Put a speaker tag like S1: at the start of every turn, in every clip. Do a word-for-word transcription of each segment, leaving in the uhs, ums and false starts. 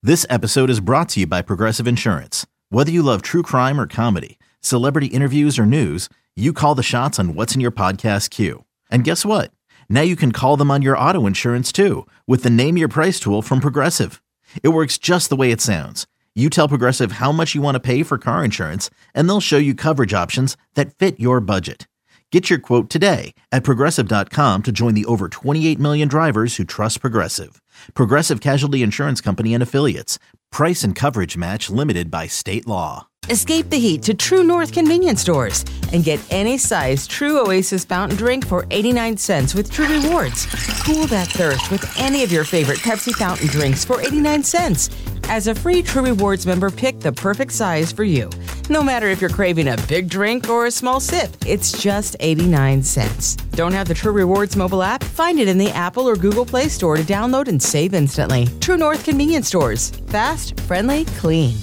S1: This episode is brought to you by Progressive Insurance. Whether you love true crime or comedy, celebrity interviews or news, you call the shots on what's in your podcast queue. And guess what? Now you can call them on your auto insurance too with the Name Your Price tool from Progressive. It works just the way it sounds. You tell Progressive how much you want to pay for car insurance, and they'll show you coverage options that fit your budget. Get your quote today at Progressive dot com to join the over twenty-eight million drivers who trust Progressive. Progressive Casualty Insurance Company and Affiliates. Price and coverage match limited by state law.
S2: Escape the heat to True North convenience stores and get any size True Oasis fountain drink for eighty-nine cents with True Rewards. Cool that thirst with any of your favorite Pepsi fountain drinks for eighty-nine cents. As a free True Rewards member, pick the perfect size for you. No matter if you're craving a big drink or a small sip, it's just eighty-nine cents. Don't have the True Rewards mobile app? Find it in the Apple or Google Play Store to download and save instantly. True North convenience stores. Fast, friendly, clean.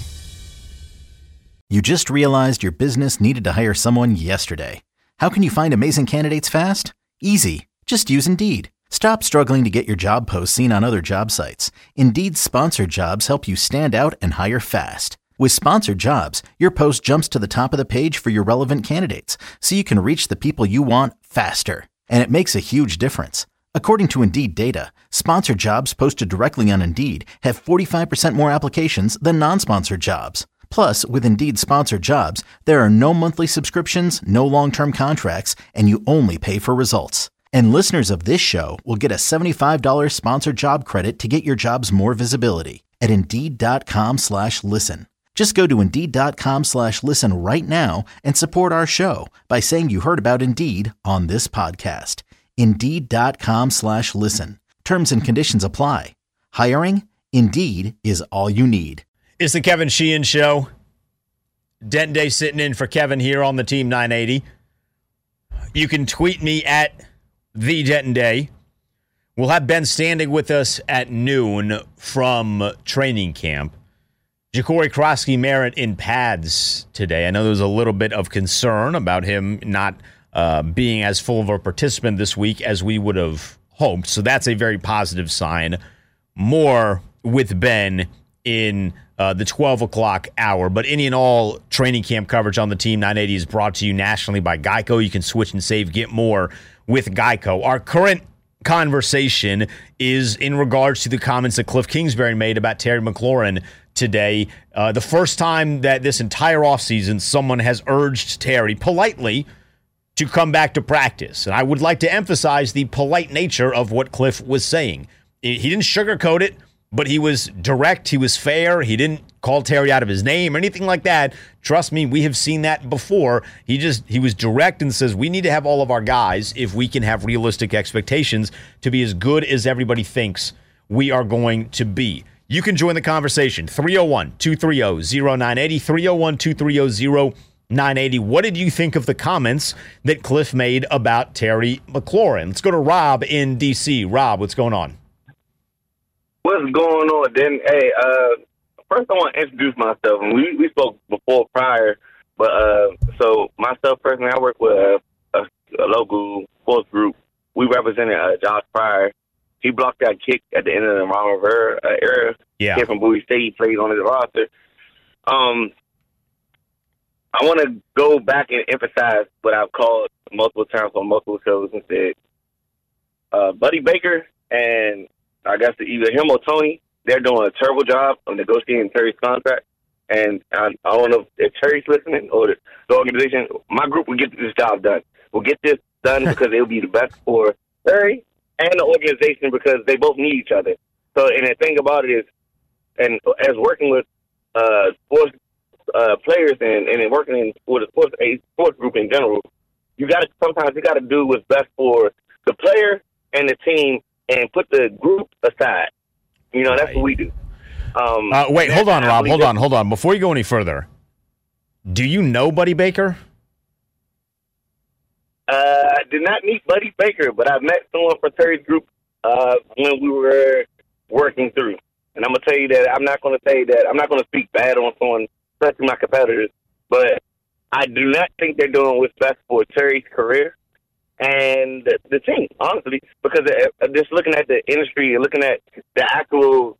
S1: You just realized your business needed to hire someone yesterday. How can you find amazing candidates fast? Easy. Just use Indeed. Stop struggling to get your job posts seen on other job sites. Indeed's sponsored jobs help you stand out and hire fast. With sponsored jobs, your post jumps to the top of the page for your relevant candidates, so you can reach the people you want faster. And it makes a huge difference. According to Indeed data, sponsored jobs posted directly on Indeed have forty-five percent more applications than non-sponsored jobs. Plus, with Indeed sponsored jobs, there are no monthly subscriptions, no long-term contracts, and you only pay for results. And listeners of this show will get a seventy-five dollars sponsored job credit to get your jobs more visibility at Indeed.com slash listen. Just go to Indeed.com slash listen right now and support our show by saying you heard about Indeed on this podcast. Indeed.com slash listen. Terms and conditions apply. Hiring? Indeed is all you need.
S3: It's the Kevin Sheehan Show. Denton Day sitting in for Kevin here on the Team nine eighty. You can tweet me at the Denton Day. We'll have Ben Standing with us at noon from training camp. Ja'Cory Krosky-Merritt in pads today. I know there was a little bit of concern about him not uh, being as full of a participant this week as we would have hoped. So that's a very positive sign. More with Ben in uh, the twelve o'clock hour. But any and all training camp coverage on the Team nine eighty is brought to you nationally by Geico. You can switch and save, get more with Geico. Our current conversation is in regards to the comments that Cliff Kingsbury made about Terry McLaurin today. Uh, the first time that this entire offseason someone has urged Terry politely to come back to practice. And I would like to emphasize the polite nature of what Cliff was saying. He didn't sugarcoat it, but he was direct, he was fair, he didn't call Terry out of his name or anything like that. Trust me, we have seen that before. He just, he was direct and says, we need to have all of our guys, if we can have realistic expectations, to be as good as everybody thinks we are going to be. You can join the conversation, three oh one, two three oh, oh nine eight oh, three oh one, two three oh, oh nine eight oh. What did you think of the comments that Cliff made about Terry McLaurin? Let's go to Rob in D C. Rob, what's going on?
S4: What's going on, then? Hey, uh, first I want to introduce myself. And we, we spoke before prior, but uh, so myself personally, I work with a, a, a local sports group. We represented uh, Josh Pryor. He blocked that kick at the end of the Ron Rivera uh, era.
S3: Yeah.
S4: Kid from Bowie State, he played on his roster. Um, I want to go back and emphasize what I've called multiple times on multiple shows and said, uh, Buddy Baker and I guess either him or Tony, they're doing a terrible job of negotiating Terry's contract. And I, I don't know if Terry's listening or the, the organization. My group will get this job done. We'll get this done because it will be the best for Terry and the organization because they both need each other. So, and the thing about it is, and as working with uh, sports uh, players and, and working in with a sports, a sports group in general, you got to sometimes you got to do what's best for the player and the team. And put the group aside. You know, that's what we do. Um,
S3: uh, wait, hold on, Rob. Hold on, hold on. Before you go any further, do you know Buddy Baker?
S4: Uh, I did not meet Buddy Baker, but I met someone from Terry's group uh, when we were working through. And I'm going to tell you that I'm not going to say that. I'm not going to speak bad on someone, especially my competitors. But I do not think they're doing what's best for Terry's career and the, the team, honestly, because uh, just looking at the industry and looking at the actual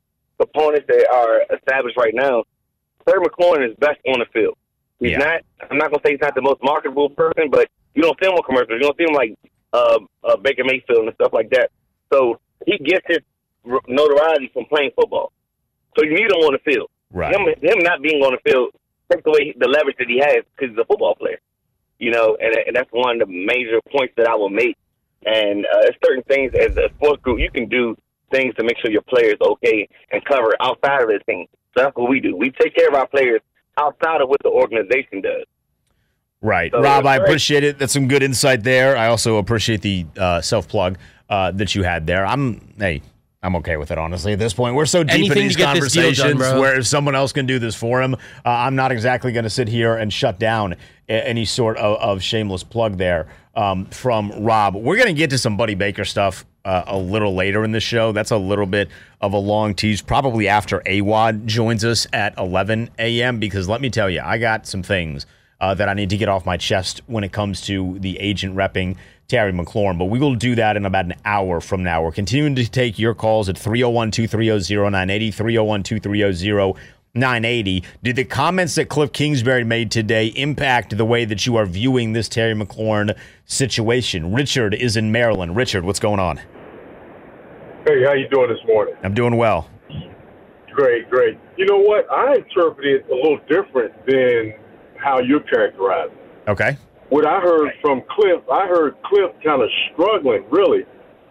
S4: components that are established right now, Terry McLaurin is best on the field. He's yeah. not. I'm not gonna say he's not the most marketable person, but you don't see him on commercials. You don't see him like uh, uh, Baker Mayfield and stuff like that. So he gets his notoriety from playing football. So you need him on the field.
S3: Right.
S4: Him, him not being on the field takes away the leverage that he has because he's a football player. You know, and, and that's one of the major points that I will make. And uh, certain things as a sports group, you can do things to make sure your players okay and cover outside of the team. So that's what we do. We take care of our players outside of what the organization does.
S3: Right.
S4: So,
S3: Rob, I
S4: great.
S3: appreciate it. That's some good insight there. I also appreciate the uh, self-plug uh, that you had there. I'm, hey, I'm okay with it, honestly, at this point. We're so deep
S5: Anything
S3: in these
S5: to get this deal
S3: conversations
S5: done, bro.
S3: where if someone else can do this for him, uh, I'm not exactly going to sit here and shut down a- any sort of, of shameless plug there um, from Rob. We're going to get to some Buddy Baker stuff uh, a little later in the show. That's a little bit of a long tease, probably after A W A D joins us at eleven a.m., because let me tell you, I got some things uh, that I need to get off my chest when it comes to the agent repping Terry McLaurin, but we will do that in about an hour from now. We're continuing to take your calls at three oh one, two three oh, oh nine eight oh, three oh one, two three oh, oh nine eight oh. Did the comments that Cliff Kingsbury made today impact the way that you are viewing this Terry McLaurin situation? Richard is in Maryland. Richard, what's going on?
S6: Hey, how you doing this morning?
S3: I'm doing well.
S6: Great, great. You know what? I interpret it a little different than how you're characterizing it.
S3: Okay.
S6: What I heard from Cliff, I heard Cliff kind of struggling, really,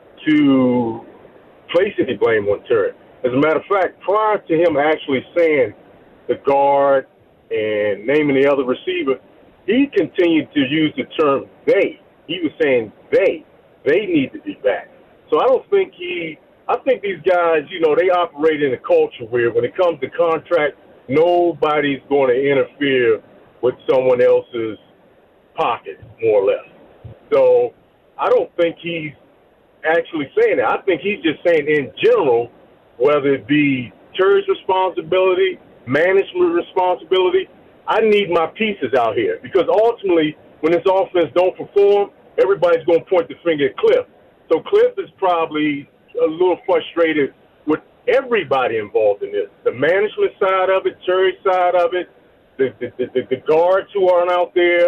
S6: to place any blame on Terry. As a matter of fact, prior to him actually saying the guard and naming the other receiver, he continued to use the term they. He was saying they. They need to be back. So I don't think he – I think these guys, you know, they operate in a culture where when it comes to contract, nobody's going to interfere with someone else's pocket, more or less. So I don't think he's actually saying that. I think he's just saying in general, whether it be Terry's responsibility, management responsibility, I need my pieces out here. Because ultimately, when this offense don't perform, everybody's going to point the finger at Cliff. So Cliff is probably a little frustrated with everybody involved in this. The management side of it, Terry's side of it, the, the, the, the guards who aren't out there,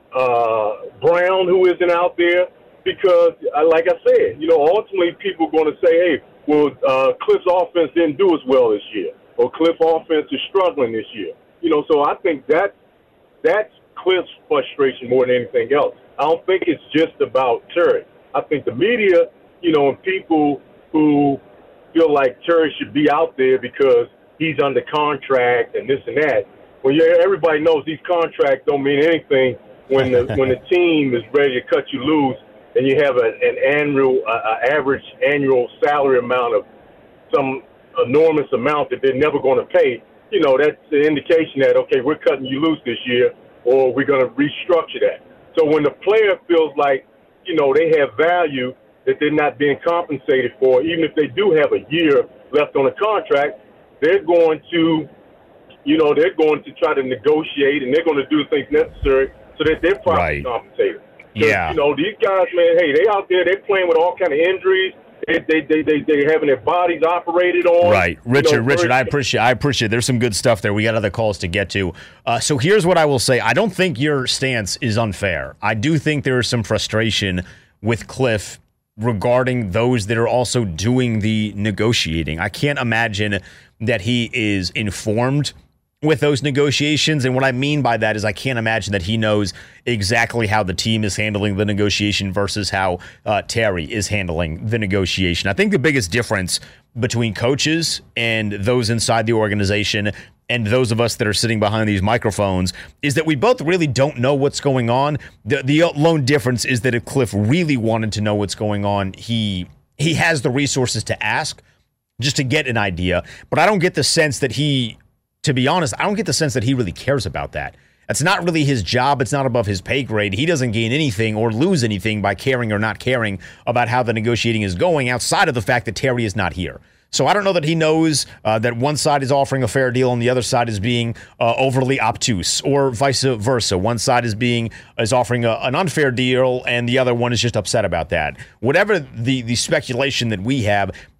S6: uh, Brown who isn't out there. Because, uh, like I said, you know, ultimately people are going to say, hey, well, uh, Cliff's offense didn't do as well this year, or Cliff's offense is struggling this year. You know, so I think that that's Cliff's frustration more than anything else. I don't think it's just about Terry. I think the media, you know, and people who feel like Terry should be out there because he's under contract and this and that. Well, yeah, everybody knows these contracts don't mean anything when the when the team is ready to cut you loose and you have a, an annual, uh, average annual salary amount of some enormous amount that they're never going to pay. You know, that's the indication that, okay, we're cutting you loose this year, or we're going to restructure that. So when the player feels like, you know, they have value that they're not being compensated for, even if they do have a year left on the contract, they're going to, you know, they're going to try to negotiate and they're going to do things necessary so that they're properly
S3: right.
S6: compensated.
S3: Yeah.
S6: You know, these guys, man, hey, they out there, they're playing with all kind of injuries. They they they they they having their bodies operated on.
S3: Right, Richard.
S6: You know,
S3: Richard, I appreciate. I appreciate. There's some good stuff there. We got other calls to get to. Uh, so here's what I will say. I don't think your stance is unfair. I do think there is some frustration with Cliff regarding those that are also doing the negotiating. I can't imagine that he is informed with those negotiations. And what I mean by that is I can't imagine that he knows exactly how the team is handling the negotiation versus how uh, Terry is handling the negotiation. I think the biggest difference between coaches and those inside the organization and those of us that are sitting behind these microphones is that we both really don't know what's going on. The, the lone difference is that if Cliff really wanted to know what's going on, he he has the resources to ask just to get an idea. But I don't get the sense that he... To be honest, I don't get the sense that he really cares about that. That's not really his job. It's not above his pay grade. He doesn't gain anything or lose anything by caring or not caring about how the negotiating is going outside of the fact that Terry is not here. So I don't know that he knows uh, that one side is offering a fair deal and the other side is being uh, overly obtuse, or vice versa. One side is being is offering a, an unfair deal and the other one is just upset about that. Whatever the, the speculation that we have,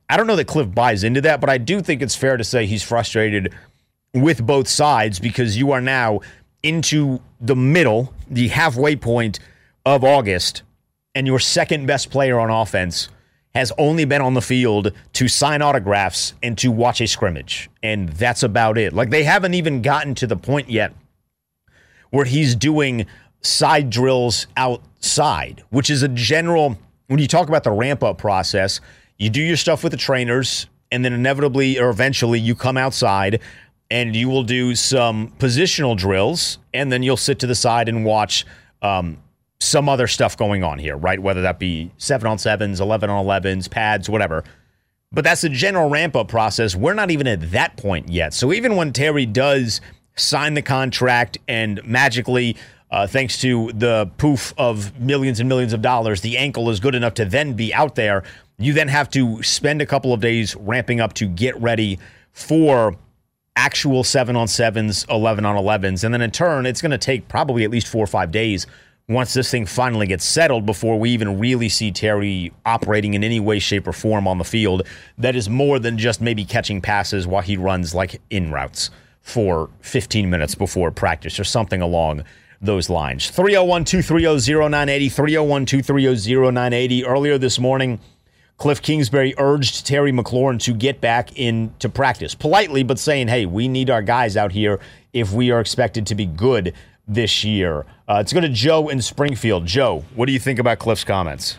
S3: I don't know that Cliff buys into that, but I do think it's fair to say he's frustrated with both sides because you are now into the middle, the halfway point of August, and your second best player on offense has only been on the field to sign autographs and to watch a scrimmage. And that's about it. Like, they haven't even gotten to the point yet where he's doing side drills outside, which is a general, when you talk about the ramp-up process, you do your stuff with the trainers, and then inevitably or eventually you come outside and you will do some positional drills, and then you'll sit to the side and watch um, some other stuff going on here, right? Whether that be seven on sevens, eleven on elevens, pads, whatever. But that's the general ramp-up process. We're not even at that point yet. So even when Terry does sign the contract and magically, uh, thanks to the poof of millions and millions of dollars, the ankle is good enough to then be out there, you then have to spend a couple of days ramping up to get ready for actual seven on sevens, eleven on elevens. And then in turn, it's going to take probably at least four or five days once this thing finally gets settled before we even really see Terry operating in any way, shape, or form on the field that is more than just maybe catching passes while he runs like in routes for fifteen minutes before practice or something along those lines. three oh one, two three oh, oh nine eight oh, three oh one, two three oh, oh nine eight oh. Earlier this morning, Cliff Kingsbury urged Terry McLaurin to get back into practice, politely, but saying, hey, we need our guys out here if we are expected to be good this year. Uh, let's go to Joe in Springfield. Joe, what do you think about Cliff's comments?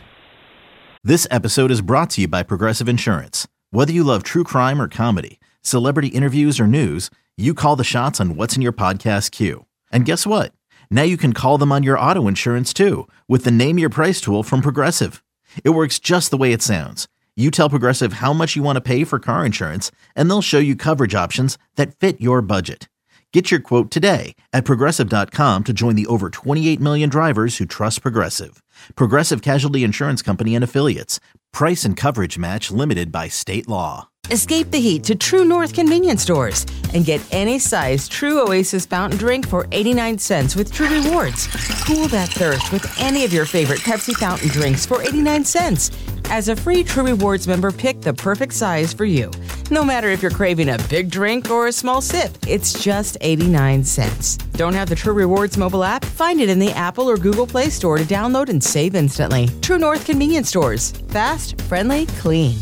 S1: This episode is brought to you by Progressive Insurance. Whether you love true crime or comedy, celebrity interviews or news, you call the shots on what's in your podcast queue. And guess what? Now you can call them on your auto insurance too with the Name Your Price tool from Progressive. It works just the way it sounds. You tell Progressive how much you want to pay for car insurance, and they'll show you coverage options that fit your budget. Get your quote today at Progressive dot com to join the over twenty-eight million drivers who trust Progressive. Progressive Casualty Insurance Company and Affiliates. Price and coverage match limited by state law.
S2: Escape the heat to True North convenience stores and get any size True Oasis fountain drink for eighty-nine cents with True Rewards. Cool that thirst with any of your favorite Pepsi fountain drinks for eighty-nine cents. As a free True Rewards member, pick the perfect size for you. No matter if you're craving a big drink or a small sip, it's just eighty-nine cents. Don't have the True Rewards mobile app? Find it in the Apple or Google Play Store to download and save instantly. True North convenience stores. Fast, friendly, clean.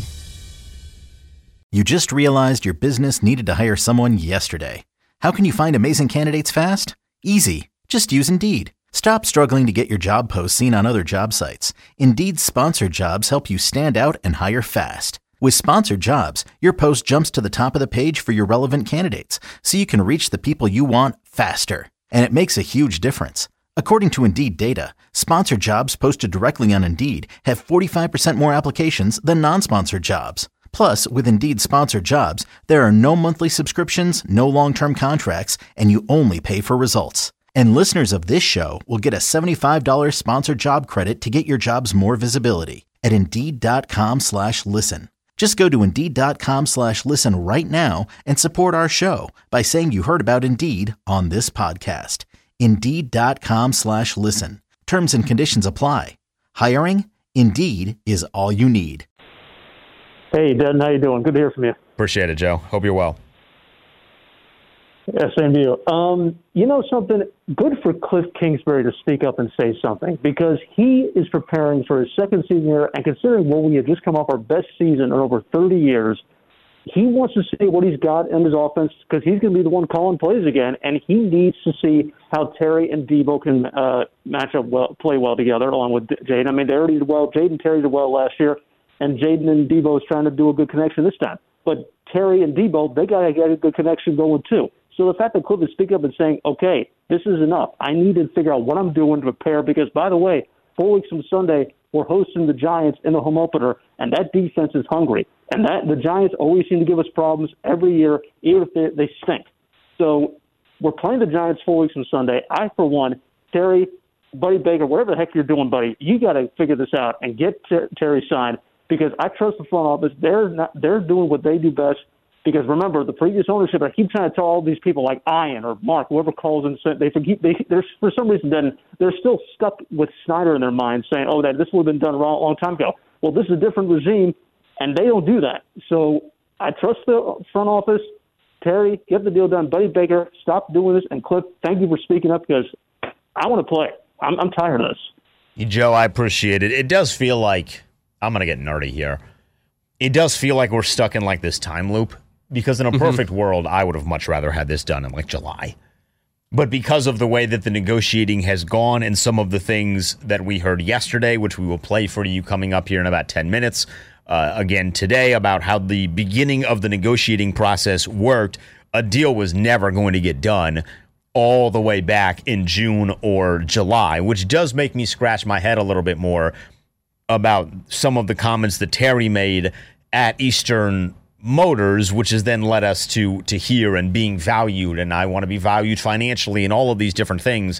S1: You just realized your business needed to hire someone yesterday. How can you find amazing candidates fast? Easy. Just use Indeed. Stop struggling to get your job posts seen on other job sites. Indeed's sponsored jobs help you stand out and hire fast. With sponsored jobs, your post jumps to the top of the page for your relevant candidates, so you can reach the people you want faster. And it makes a huge difference. According to Indeed data, sponsored jobs posted directly on Indeed have forty-five percent more applications than non-sponsored jobs. Plus, with Indeed sponsored jobs, there are no monthly subscriptions, no long-term contracts, and you only pay for results. And listeners of this show will get a seventy-five dollars sponsored job credit to get your jobs more visibility at Indeed.com slash listen. Just go to Indeed.com slash listen right now and support our show by saying you heard about Indeed on this podcast. Indeed.com slash listen. Terms and conditions apply. Hiring? Indeed is all you need.
S5: Hey, Denton, how you doing? Good to hear from you.
S3: Appreciate it, Joe. Hope you're well.
S5: Yeah, same to you. Um, you know something? Good for Cliff Kingsbury to speak up and say something because he is preparing for his second season here, and considering what we have just come off our best season in over thirty years, he wants to see what he's got in his offense because he's going to be the one calling plays again, and he needs to see how Terry and Debo can uh, match up well, play well together along with Jaden. I mean, they already did well. Jaden Terry did well last year, and Jaden and Debo is trying to do a good connection this time. But Terry and Debo, they got to get a good connection going too. So the fact that Cliff is speaking up and saying, okay, this is enough. I need to figure out what I'm doing to prepare because, by the way, four weeks from Sunday, we're hosting the Giants in the home opener, and that defense is hungry. And that the Giants always seem to give us problems every year, even if they, they stink. So we're playing the Giants four weeks from Sunday. I, for one, Terry, Buddy Baker, whatever the heck you're doing, buddy, you got to figure this out and get Ter- Terry signed because I trust the front office. They're not, they're doing what they do best. Because remember, the previous ownership, I keep trying to tell all these people like Ian or Mark, whoever calls in, they forget, they, they're, for some reason, then they're still stuck with Snyder in their mind saying, oh, that this would have been done wrong a long time ago. Well, this is a different regime. and they don't do that. So I trust the front office. Terry, get the deal done. Buddy Baker, stop doing this. And Cliff, thank you for speaking up because I want to play. I'm, I'm tired of this.
S3: Joe, I appreciate it. It does feel like, I'm going to get nerdy here. It does feel like we're stuck in like this time loop because in a perfect mm-hmm. world, I would have much rather had this done in like July. But because of the way that the negotiating has gone and some of the things that we heard yesterday, which we will play for you coming up here in about ten minutes, uh, again today about how the beginning of the negotiating process worked, a deal was never going to get done all the way back in June or July, which does make me scratch my head a little bit more about some of the comments that Terry made at Eastern Motors, which has then led us to to here and being valued, and I want to be valued financially and all of these different things.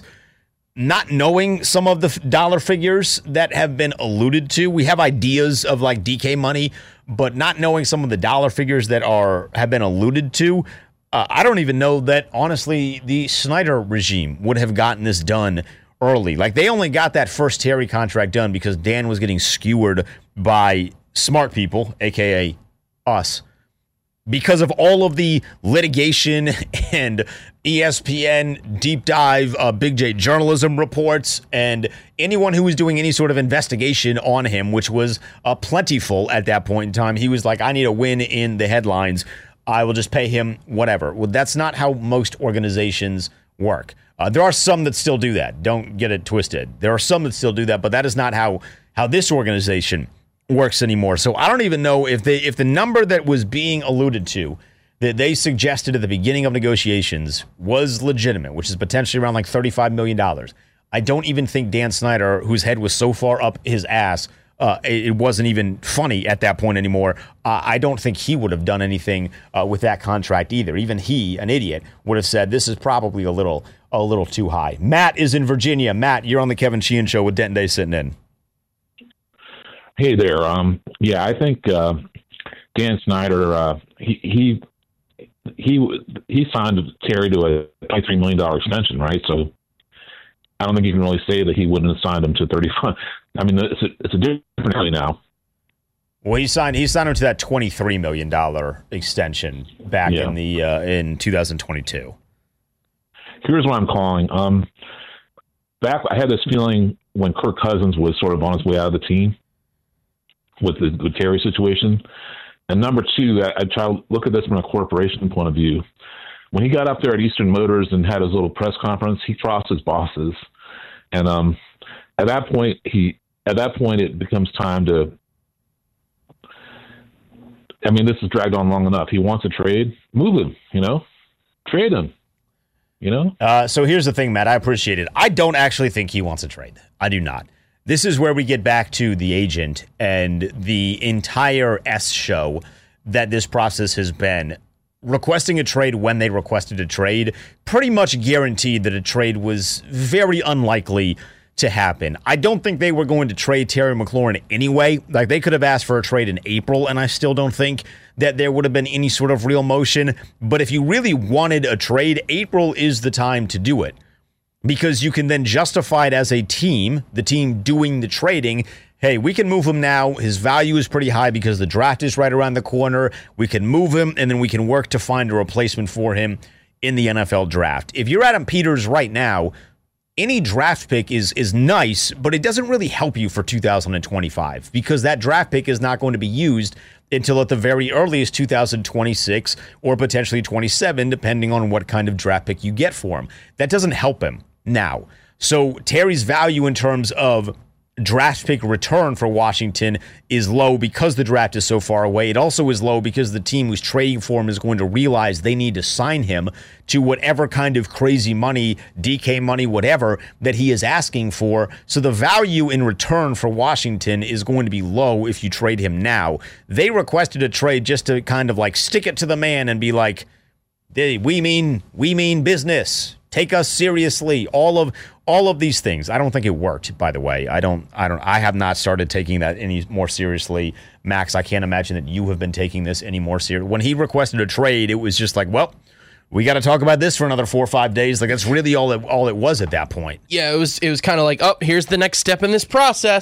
S3: Not knowing some of the dollar figures that have been alluded to, we have ideas of like D K money, but not knowing some of the dollar figures that are have been alluded to, uh, I don't even know that honestly the Snyder regime would have gotten this done early. Like they only got that first Terry contract done because Dan was getting skewered by smart people, aka us, because of all of the litigation and E S P N deep dive, uh, Big J journalism reports, and anyone who was doing any sort of investigation on him, which was uh, plentiful at that point in time. He was like, I need a win in the headlines. I will just pay him whatever. Well, that's not how most organizations work. Uh, there are some that still do that. Don't get it twisted. There are some that still do that, but that is not how, how this organization works anymore. So I don't even know if they if the number that was being alluded to that they suggested at the beginning of negotiations was legitimate, which is potentially around like thirty-five million dollars. I don't even think Dan Snyder, whose head was so far up his ass, uh, it wasn't even funny at that point anymore. Uh, I don't think he would have done anything uh, with that contract either. Even he, an idiot, would have said this is probably a little a little too high. Matt is in Virginia. Matt, you're on the Kevin Sheehan Show with Denton Day sitting in.
S7: Hey there. Um, yeah, I think uh, Dan Snyder, uh, he he he he signed Terry to a twenty-three million dollars extension, right? So I don't think you can really say that he wouldn't have signed him to thirty-five. I mean, it's a, it's a different area now.
S3: Well, he signed he signed him to that twenty-three million dollars extension back yeah. in the uh, in two thousand twenty-two.
S7: Here's what I'm calling. Um, back, I had this feeling when Kirk Cousins was sort of on his way out of the team with the, the Terry situation. And number two, I, I try to look at this from a corporation point of view. When he got up there at Eastern Motors and had his little press conference, he crossed his bosses. And um, at that point, he at that point, it becomes time to, I mean, this has dragged on long enough. He wants a trade, move him, you know, trade him. You know?
S3: Uh, so here's the thing, Matt. I appreciate it. I don't actually think he wants a trade. I do not. This is where we get back to the agent and the entire S show that this process has been. Requesting a trade when they requested a trade pretty much guaranteed that a trade was very unlikely to happen. I don't think they were going to trade Terry McLaurin anyway. Like, they could have asked for a trade in April, and I still don't think that there would have been any sort of real motion. But if you really wanted a trade, April is the time to do it, because you can then justify it as a team, the team doing the trading. Hey, we can move him now. His value is pretty high because the draft is right around the corner. We can move him, and then we can work to find a replacement for him in the N F L draft. If you're Adam Peters right now, any draft pick is is nice, but it doesn't really help you for two thousand twenty-five, because that draft pick is not going to be used until at the very earliest two thousand twenty-six or potentially twenty-seven, depending on what kind of draft pick you get for him. That doesn't help him now. So Terry's value in terms of draft pick return for Washington is low because the draft is so far away. It also is low because the team who's trading for him is going to realize they need to sign him to whatever kind of crazy money, D K money, whatever, that he is asking for. So the value in return for Washington is going to be low if you trade him now. They requested a trade just to kind of like stick it to the man and be like, hey, we mean we mean business. Take us seriously. All of all of these things. I don't think it worked, by the way. I don't I don't I have not started taking that any more seriously. Max, I can't imagine that you have been taking this any more seriously. When he requested a trade, it was just like, well, we got to talk about this for another four or five days. Like, that's really all it all it was at that point.
S8: Yeah, it was it was kind of like, oh, here's the next step in this process.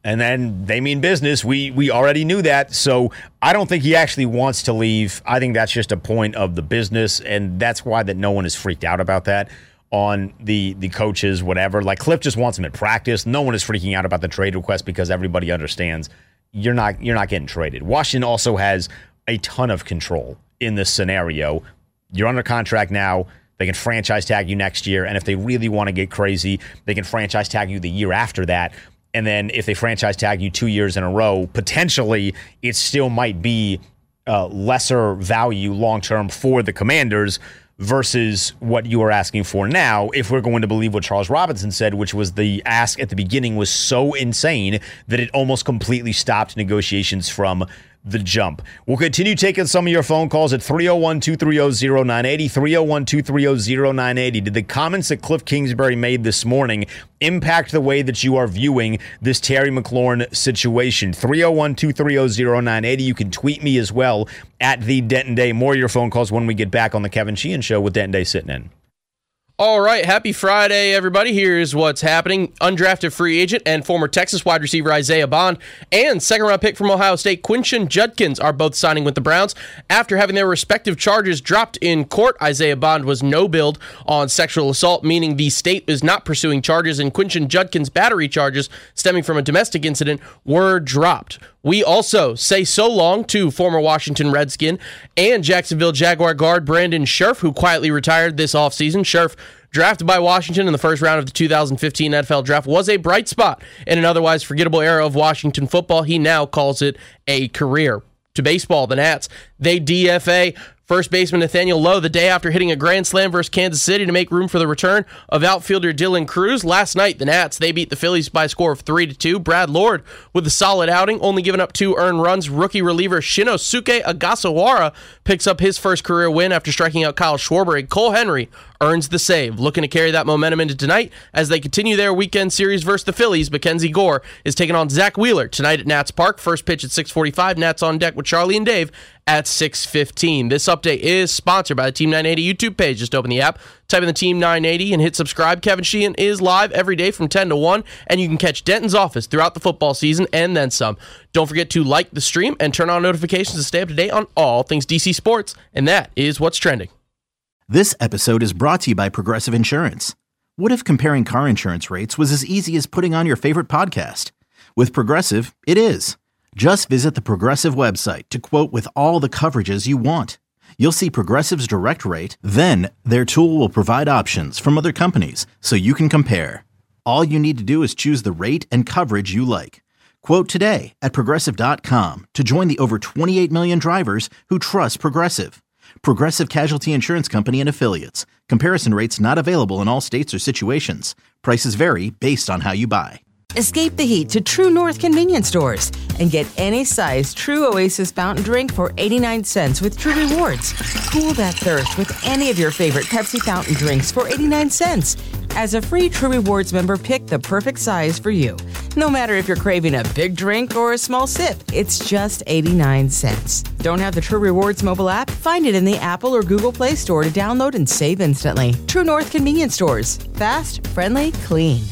S3: And then they mean business. We we already knew that. So I don't think he actually wants to leave. I think that's just a point of the business, and that's why that no one is freaked out about that on the the coaches, whatever. Like Cliff just wants him at practice. No one is freaking out about the trade request because everybody understands you're not you're not getting traded. Washington also has a ton of control in this scenario. You're under contract now. They can franchise tag you next year, and if they really want to get crazy, they can franchise tag you the year after that. And then if they franchise tag you two years in a row, potentially it still might be uh, lesser value long-term for the Commanders versus what you are asking for now, if we're going to believe what Charles Robinson said, which was the ask at the beginning was so insane that it almost completely stopped negotiations from the jump. We'll continue taking some of your phone calls at three oh one, two three oh, oh nine eight oh, three oh one, two three oh, oh nine eight oh. Did the comments that Cliff Kingsbury made this morning impact the way that you are viewing this Terry McLaurin situation? three oh one, two three oh, oh nine eight oh. You can tweet me as well at the Denton Day. More of your phone calls when we get back on the Kevin Sheehan Show with Denton Day sitting in.
S8: All right, happy Friday, everybody. Here's what's happening. Undrafted free agent and former Texas wide receiver Isaiah Bond and second-round pick from Ohio State Quinshon Judkins are both signing with the Browns. After having their respective charges dropped in court, Isaiah Bond was no-billed on sexual assault, meaning the state is not pursuing charges, and Quinshon Judkins' battery charges stemming from a domestic incident were dropped. We also say so long to former Washington Redskin and Jacksonville Jaguar guard Brandon Scherff, who quietly retired this offseason. Scherff, drafted by Washington in the first round of the two thousand fifteen N F L Draft, was a bright spot in an otherwise forgettable era of Washington football. He now calls it a career. To baseball, the Nats, they D F A first baseman Nathaniel Lowe the day after hitting a grand slam versus Kansas City to make room for the return of outfielder Dylan Cruz. Last night, the Nats, they beat the Phillies by a score of three to two. Brad Lord with a solid outing, only giving up two earned runs. Rookie reliever Shinosuke Agasawara picks up his first career win after striking out Kyle Schwarber. And Cole Henry earns the save. Looking to carry that momentum into tonight as they continue their weekend series versus the Phillies. Mackenzie Gore is taking on Zach Wheeler tonight at Nats Park. First pitch at six forty-five. Nats on deck with Charlie and Dave at six fifteen. This update is sponsored by the Team nine eighty YouTube page. Just open the app, type in the Team nine eighty, and hit subscribe. Kevin Sheehan is live every day from ten to one, and you can catch Denton's office throughout the football season and then some. Don't forget to like the stream and turn on notifications to stay up to date on all things D C sports, and that is what's trending.
S1: This episode is brought to you by Progressive Insurance. What if comparing car insurance rates was as easy as putting on your favorite podcast? With Progressive, it is. Just visit the Progressive website to quote with all the coverages you want. You'll see Progressive's direct rate, then their tool will provide options from other companies so you can compare. All you need to do is choose the rate and coverage you like. Quote today at Progressive dot com to join the over twenty-eight million drivers who trust Progressive. Progressive Casualty Insurance Company and Affiliates. Comparison rates not available in all states or situations. Prices vary based on how you buy.
S2: Escape the heat to True North convenience stores and get any size True Oasis fountain drink for eighty-nine cents with True Rewards. Cool that thirst with any of your favorite Pepsi fountain drinks for eighty-nine cents. As a free True Rewards member, pick the perfect size for you. No matter if you're craving a big drink or a small sip, it's just eighty-nine cents. Don't have the True Rewards mobile app? Find it in the Apple or Google Play Store to download and save instantly. True North convenience stores. Fast, friendly, clean.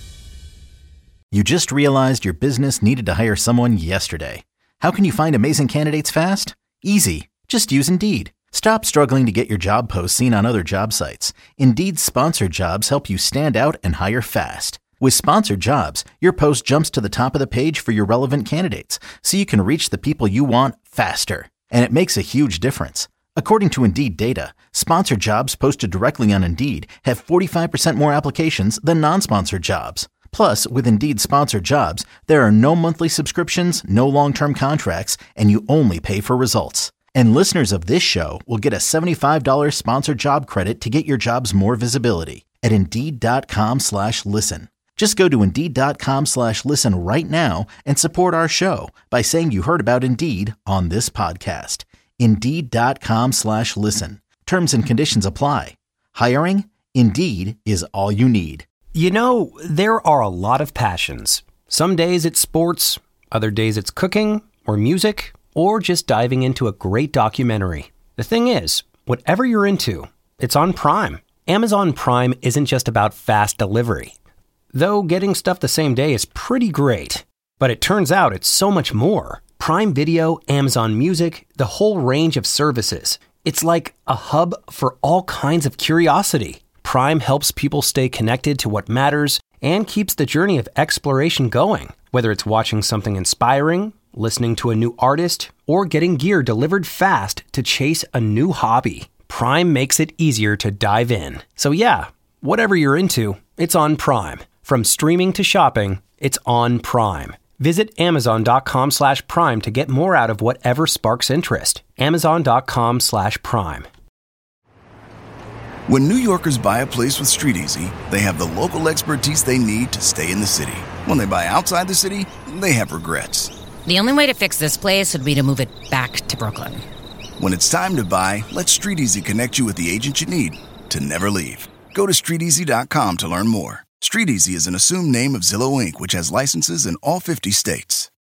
S1: You just realized your business needed to hire someone yesterday. How can you find amazing candidates fast? Easy. Just use Indeed. Stop struggling to get your job posts seen on other job sites. Indeed's sponsored jobs help you stand out and hire fast. With sponsored jobs, your post jumps to the top of the page for your relevant candidates, so you can reach the people you want faster. And it makes a huge difference. According to Indeed data, sponsored jobs posted directly on Indeed have forty-five percent more applications than non-sponsored jobs. Plus, with Indeed sponsored jobs, there are no monthly subscriptions, no long-term contracts, and you only pay for results. And listeners of this show will get a seventy-five dollars sponsored job credit to get your jobs more visibility at Indeed.com slash listen. Just go to Indeed.com slash listen right now and support our show by saying you heard about Indeed on this podcast. Indeed.com slash listen. Terms and conditions apply. Hiring? Indeed is all you need.
S9: You know, there are a lot of passions. Some days it's sports, other days it's cooking or music, or just diving into a great documentary. The thing is, whatever you're into, it's on Prime. Amazon Prime isn't just about fast delivery. Though getting stuff the same day is pretty great. But it turns out it's so much more. Prime Video, Amazon Music, the whole range of services. It's like a hub for all kinds of curiosity. Prime helps people stay connected to what matters and keeps the journey of exploration going. Whether it's watching something inspiring, listening to a new artist, or getting gear delivered fast to chase a new hobby, Prime makes it easier to dive in. So yeah, whatever you're into, it's on Prime. From streaming to shopping, it's on Prime. Visit amazon.com slash prime to get more out of whatever sparks interest. Amazon.com slash prime.
S10: When New Yorkers buy a place with StreetEasy, they have the local expertise they need to stay in the city. When they buy outside the city, they have regrets.
S11: The only way to fix this place would be to move it back to Brooklyn.
S10: When it's time to buy, let StreetEasy connect you with the agent you need to never leave. Go to street easy dot com to learn more. StreetEasy is an assumed name of Zillow Incorporated, which has licenses in all fifty states.